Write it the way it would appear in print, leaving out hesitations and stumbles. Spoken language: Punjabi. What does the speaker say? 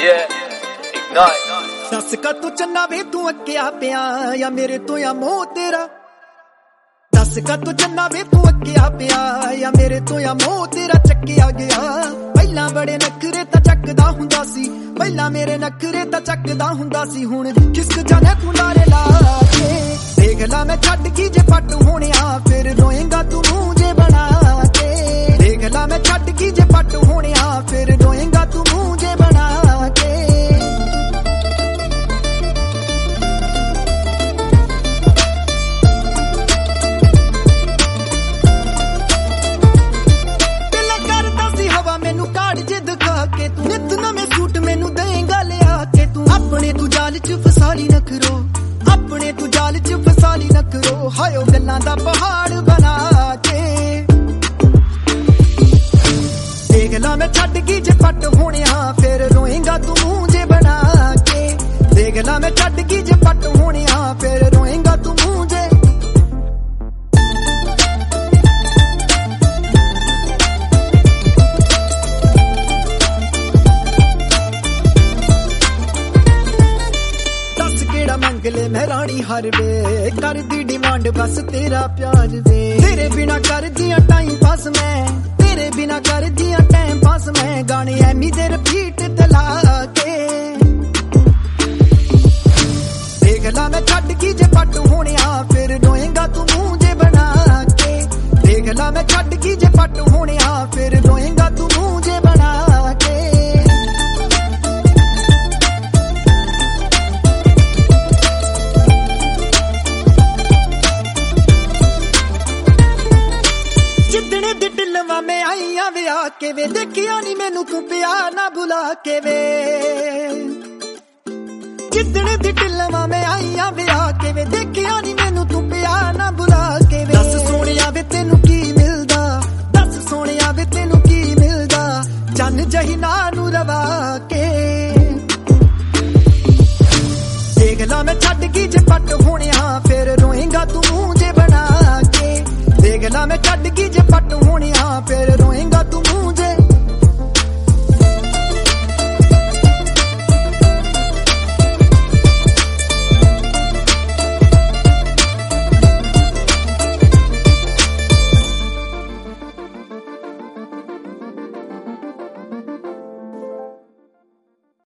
ਦੱਸ ਕਾ ਤੂੰ ਚੰਨਾ ਵੇ ਤੂੰ ਅੱਕਿਆ ਪਿਆ ਜਾਂ ਮੇਰੇ ਤੋਂ ਜਾਂ ਮੋਹ ਤੇਰਾ। ਦੱਸ ਕਾ ਤੂੰ ਚੰਨਾ ਵੇ ਤੂੰ ਅੱਕਿਆ ਪਿਆ ਜਾਂ ਮੇਰੇ ਤੋਂ ਜਾਂ ਮੋਹ ਤੇਰਾ ਚੱਕਿਆ ਗਿਆ। ਪਹਿਲਾਂ ਬੜੇ ਨਖਰੇ ਤਾਂ ਚੱਕਦਾ ਹੁੰਦਾ ਸੀ, ਪਹਿਲਾਂ ਮੇਰੇ ਨਖਰੇ ਤਾਂ ਚੱਕਦਾ ਹੁੰਦਾ ਸੀ, ਹੁਣ ਖਿਸਕ ਜਾਣਾ ਤੂੰ ਲਾਰੇ ਲਾ ਕੇ। ਦੇਖ ਲਾ ਮੈਂ ਛੱਡ ਕੀ ਜੇ ਪੱਟ ਹੋਣਿਆ ਫਿਰ ਰੋਏਂਗਾ ਤੂੰ ਮੂੰਹ ਜੇ ਬਣਾ ਕੇ। ਦੇਖ ਲਾ ਮੈਂ ਛੱਡ ਕੀ ਜੇ ਪੱਟ ਹੋਣਿਆ ਫਿਰ ਰੋਏਂਗਾ ਤੂੰ ਮੂੰਹ ਜੇ ਬਣਾ ਕੇ। ਮੈਨੂੰ ਕਾੜ ਜੇ ਦਿਖਾ ਕੇ ਤੂੰ ਨਿੱਤ ਨਵੇਂ ਸੂਟ ਮੈਨੂੰ ਦੇਂਗਾ ਲਿਆ ਕੇ। ਤੂੰ ਆਪਣੇ ਤੂੰ ਜਾਲ ਚ ਫਸਾਲੀ ਨਖਰੋ, ਆਪਣੇ ਤੂੰ ਜਾਲ ਚ ਫਸਾਲੀ ਨਖਰੋ। ਹਾਇਓ ਗੱਲਾਂ ਦਾ ਪਹਾੜ ਬਣਾ ਕੇ। ਦੇਖ ਲਾ ਮੈਂ ਛੱਡ ਗਈ ਜੇ ਪੱਟ ਹੋਣਿਆ ਫਿਰ ਰੋਏਂਗਾ ਤੂੰ ਮੂੰਹ ਜੇ ਬਣਾ ਕੇ। ਦੇਖ ਲਾ ਮੈਂ ਛੱਡ ਗਈ ਜੇ ਪੱਟ ਹੋਣਿਆ ਫਿਰ ਰੋਏਂਗਾ ਤੂੰ ਮੂੰਹ ਜੇ। ਮੰਗਲੇ ਮੈਂ ਰਾਣੀ ਹਰ ਵੇ ਕਰਦੀ ਡਿਮਾਂਡ ਬਸ ਤੇਰਾ ਪਿਆਰ ਵੇ। ਤੇਰੇ ਬਿਨਾ ਕਰਦੀਆਂ ਟਾਈਮ ਪਾਸ ਮੈਂ, ਤੇਰੇ ਬਿਨਾ ਕਰਦੀਆਂ ਟਾਈਮ ਪਾਸ ਮੈਂ। ਗਾਣੇ ਐਮੀ ਦੇ ਰਿਪੀਟ ਤੇ ਲਾ ਕੇ। ਦੇਖ ਲਾ ਮੈਂ ਛੱਡ ਕੀ ਜੇ ਪੱਟ ਹੋਣਿਆ ਫਿਰ ਰੋਏਂਗਾ ਤੂੰ ਮੂੰਹ ਜੇ ਬਣਾ ਕੇ। ਦੇਖ ਲਾ ਮੈਂ ਛੱਡ ਕੀ ਜੇ ਪੱਟ ਹੋਣਿਆ ਫਿਰ ਰੋਏਂਗਾ ਤੂੰ ਮੂੰਹ ਜੇ ਬਣਾ ਕੇ। ਜਿੱਦਣੇ ਦੀ ਢਿਲਵਾ ਮੈਂ ਆਈਆਂ ਵਿਆਹ ਕੇ ਵੇ, ਦੇਖਿਆ ਨੀ ਮੈਨੂੰ ਤੂੰ ਪਿਆਰ ਨਾ ਬੁਲਾ ਕੇ ਵੇ। ਜਿੱਦਣੇ ਦੀ ਢਿਲਵਾ ਮੈਂ ਆਈਆਂ ਵਿਆਹ ਕੇ ਵੇ, ਦੇਖਿਆ ਨੀ ਮੈਨੂੰ ਤੂੰ ਪਿਆਰ ਨਾ ਬੁਲਾ ਕੇ ਵੇ। ਦੱਸ ਸੋਹਣਿਆ ਵੇ ਤੈਨੂੰ ਕੀ ਮਿਲਦਾ, ਦੱਸ ਸੋਹਣਿਆ ਵੇ ਤੈਨੂੰ ਕੀ ਮਿਲਦਾ, ਚੰਨ ਜਹੀ ਨਾ ਨੂੰ ਰਵਾ ਕੇ। ਦੇਖ ਲਾ ਮੈਂ ਛੱਡ ਗਈ ਜੇ ਪੱਟ ਹੋਣਿਆ ਫਿਰ ਰੋਏਂਗਾ ਤੂੰ ਮੂੰਹ ਜੇ ਬਣਾ ਕੇ। ਦੇਖ ਲਾ ਮੈਂ ਛੱਡ ਗਈ ਜੇ ਪੱਟ ਹੋਣਿਆ ਫਿਰ ਰੋਏਂਗਾ ਤੂੰ ਮੂੰਹ